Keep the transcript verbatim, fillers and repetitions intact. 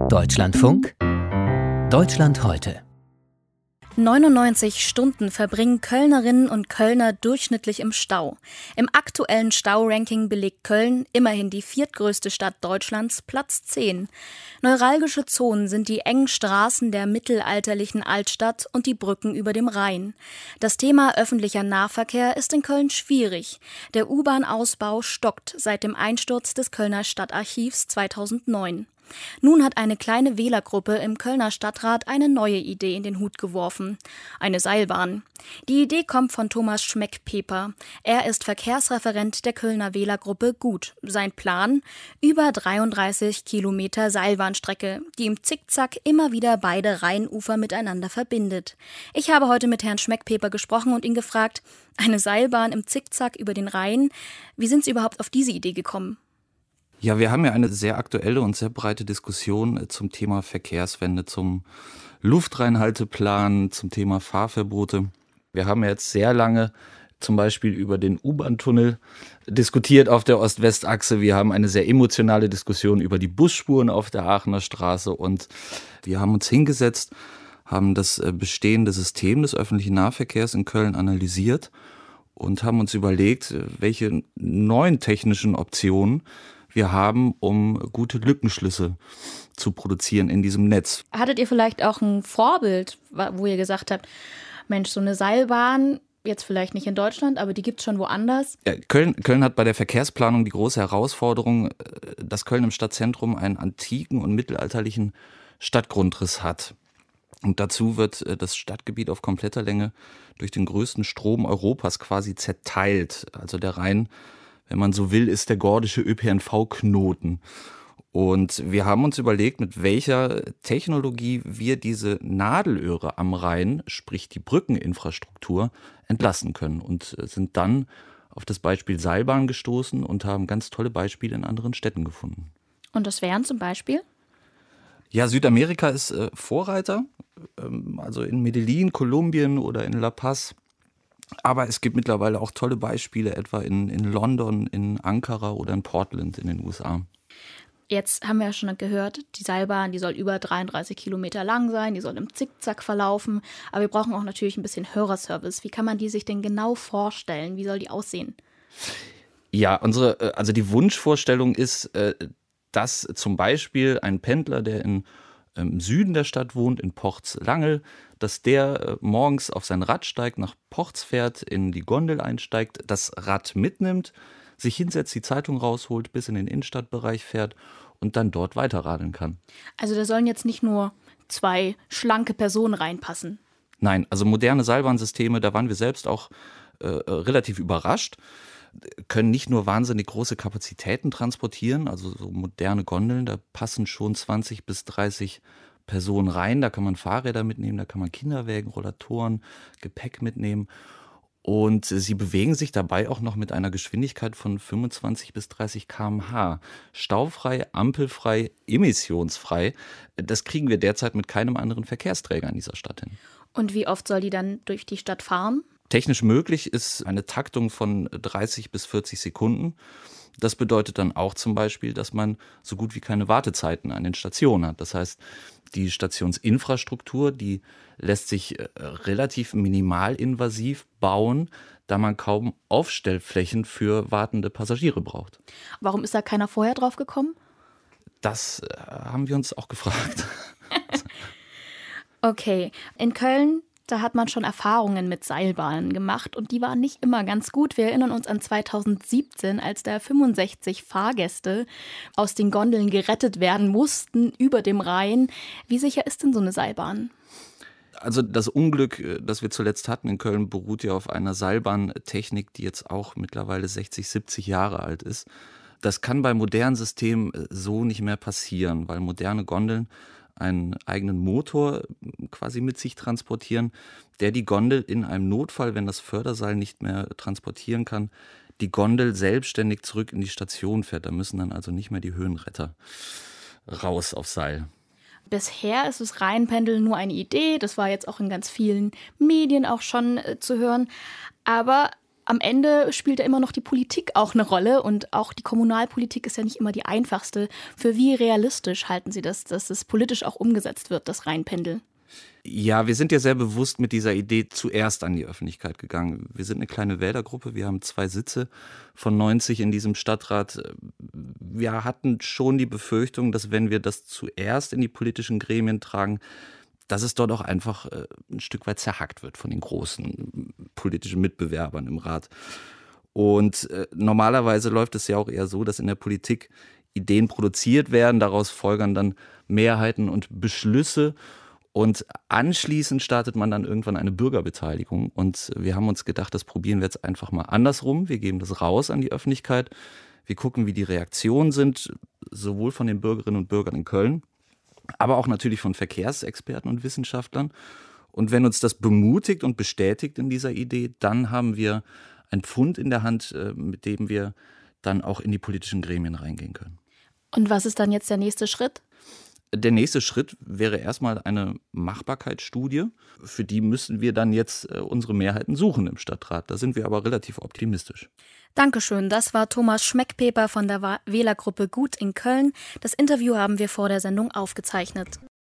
Deutschlandfunk Deutschland heute. neunundneunzig Stunden verbringen Kölnerinnen und Kölner durchschnittlich im Stau. Im aktuellen Stauranking belegt Köln, immerhin die viertgrößte Stadt Deutschlands, Platz zehn. Neuralgische Zonen sind die engen Straßen der mittelalterlichen Altstadt und die Brücken über dem Rhein. Das Thema öffentlicher Nahverkehr ist in Köln schwierig. Der U-Bahn-Ausbau stockt seit dem Einsturz des Kölner Stadtarchivs zweitausendneun. Nun hat eine kleine Wählergruppe im Kölner Stadtrat eine neue Idee in den Hut geworfen. Eine Seilbahn. Die Idee kommt von Thomas Schmeck-Peper. Er ist Verkehrsreferent der Kölner Wählergruppe Gut. Sein Plan? Über dreiunddreißig Kilometer Seilbahnstrecke, die im Zickzack immer wieder beide Rheinufer miteinander verbindet. Ich habe heute mit Herrn Schmeck-Peper gesprochen und ihn gefragt, eine Seilbahn im Zickzack über den Rhein, wie sind Sie überhaupt auf diese Idee gekommen? Ja, wir haben ja eine sehr aktuelle und sehr breite Diskussion zum Thema Verkehrswende, zum Luftreinhalteplan, zum Thema Fahrverbote. Wir haben jetzt sehr lange zum Beispiel über den U-Bahn-Tunnel diskutiert auf der Ost-West-Achse. Wir haben eine sehr emotionale Diskussion über die Busspuren auf der Aachener Straße und wir haben uns hingesetzt, haben das bestehende System des öffentlichen Nahverkehrs in Köln analysiert und haben uns überlegt, welche neuen technischen Optionen wir haben, um gute Lückenschlüsse zu produzieren in diesem Netz. Hattet ihr vielleicht auch ein Vorbild, wo ihr gesagt habt, Mensch, so eine Seilbahn, jetzt vielleicht nicht in Deutschland, aber die gibt es schon woanders? Ja, Köln, Köln hat bei der Verkehrsplanung die große Herausforderung, dass Köln im Stadtzentrum einen antiken und mittelalterlichen Stadtgrundriss hat. Und dazu wird das Stadtgebiet auf kompletter Länge durch den größten Strom Europas quasi zerteilt. Also der Rhein, wenn man so will, ist der gordische Ö P N V-Knoten. Und wir haben uns überlegt, mit welcher Technologie wir diese Nadelöhre am Rhein, sprich die Brückeninfrastruktur, entlasten können. Und sind dann auf das Beispiel Seilbahn gestoßen und haben ganz tolle Beispiele in anderen Städten gefunden. Und das wären zum Beispiel? Ja, Südamerika ist äh, Vorreiter, ähm, also in Medellin, Kolumbien oder in La Paz. Aber es gibt mittlerweile auch tolle Beispiele, etwa in, in London, in Ankara oder in Portland in den U S A. Jetzt haben wir ja schon gehört, die Seilbahn, die soll über dreiunddreißig Kilometer lang sein, die soll im Zickzack verlaufen. Aber wir brauchen auch natürlich ein bisschen Hörerservice. Wie kann man die sich denn genau vorstellen? Wie soll die aussehen? Ja, unsere, also die Wunschvorstellung ist, dass zum Beispiel ein Pendler, der in im Süden der Stadt wohnt, in Porz-Langel, dass der morgens auf sein Rad steigt, nach Porz fährt, in die Gondel einsteigt, das Rad mitnimmt, sich hinsetzt, die Zeitung rausholt, bis in den Innenstadtbereich fährt und dann dort weiterradeln kann. Also da sollen jetzt nicht nur zwei schlanke Personen reinpassen? Nein, also moderne Seilbahnsysteme, da waren wir selbst auch äh, relativ überrascht, können nicht nur wahnsinnig große Kapazitäten transportieren, also so moderne Gondeln, da passen schon zwanzig bis dreißig Personen rein, da kann man Fahrräder mitnehmen, da kann man Kinderwägen, Rollatoren, Gepäck mitnehmen und sie bewegen sich dabei auch noch mit einer Geschwindigkeit von fünfundzwanzig bis dreißig Kilometer pro Stunde. Staufrei, ampelfrei, emissionsfrei, das kriegen wir derzeit mit keinem anderen Verkehrsträger in dieser Stadt hin. Und wie oft soll die dann durch die Stadt fahren? Technisch möglich ist eine Taktung von dreißig bis vierzig Sekunden. Das bedeutet dann auch zum Beispiel, dass man so gut wie keine Wartezeiten an den Stationen hat. Das heißt, die Stationsinfrastruktur, die lässt sich relativ minimalinvasiv bauen, da man kaum Aufstellflächen für wartende Passagiere braucht. Warum ist da keiner vorher drauf gekommen? Das haben wir uns auch gefragt. Okay, in Köln, da hat man schon Erfahrungen mit Seilbahnen gemacht und die waren nicht immer ganz gut. Wir erinnern uns an zweitausendsiebzehn, als da fünfundsechzig Fahrgäste aus den Gondeln gerettet werden mussten über dem Rhein. Wie sicher ist denn so eine Seilbahn? Also das Unglück, das wir zuletzt hatten in Köln, beruht ja auf einer Seilbahntechnik, die jetzt auch mittlerweile sechzig, siebzig Jahre alt ist. Das kann bei modernen Systemen so nicht mehr passieren, weil moderne Gondeln einen eigenen Motor quasi mit sich transportieren, der die Gondel in einem Notfall, wenn das Förderseil nicht mehr transportieren kann, die Gondel selbstständig zurück in die Station fährt. Da müssen dann also nicht mehr die Höhenretter raus aufs Seil. Bisher ist das Rheinpendeln nur eine Idee. Das war jetzt auch in ganz vielen Medien auch schon äh, zu hören. Aber am Ende spielt ja immer noch die Politik auch eine Rolle und auch die Kommunalpolitik ist ja nicht immer die einfachste. Für wie realistisch halten Sie das, dass es politisch auch umgesetzt wird, das Rheinpendel? Ja, wir sind ja sehr bewusst mit dieser Idee zuerst an die Öffentlichkeit gegangen. Wir sind eine kleine Wählergruppe, wir haben zwei Sitze von neunzig in diesem Stadtrat. Wir hatten schon die Befürchtung, dass wenn wir das zuerst in die politischen Gremien tragen, dass es dort auch einfach ein Stück weit zerhackt wird von den großen politischen Mitbewerbern im Rat. Und normalerweise läuft es ja auch eher so, dass in der Politik Ideen produziert werden, daraus folgern dann Mehrheiten und Beschlüsse. Und anschließend startet man dann irgendwann eine Bürgerbeteiligung. Und wir haben uns gedacht, das probieren wir jetzt einfach mal andersrum. Wir geben das raus an die Öffentlichkeit. Wir gucken, wie die Reaktionen sind, sowohl von den Bürgerinnen und Bürgern in Köln, aber auch natürlich von Verkehrsexperten und Wissenschaftlern. Und wenn uns das bemutigt und bestätigt in dieser Idee, dann haben wir ein Pfund in der Hand, mit dem wir dann auch in die politischen Gremien reingehen können. Und was ist dann jetzt der nächste Schritt? Der nächste Schritt wäre erstmal eine Machbarkeitsstudie. Für die müssen wir dann jetzt unsere Mehrheiten suchen im Stadtrat. Da sind wir aber relativ optimistisch. Dankeschön, das war Thomas Schmeckpeper von der Wählergruppe Gut in Köln. Das Interview haben wir vor der Sendung aufgezeichnet.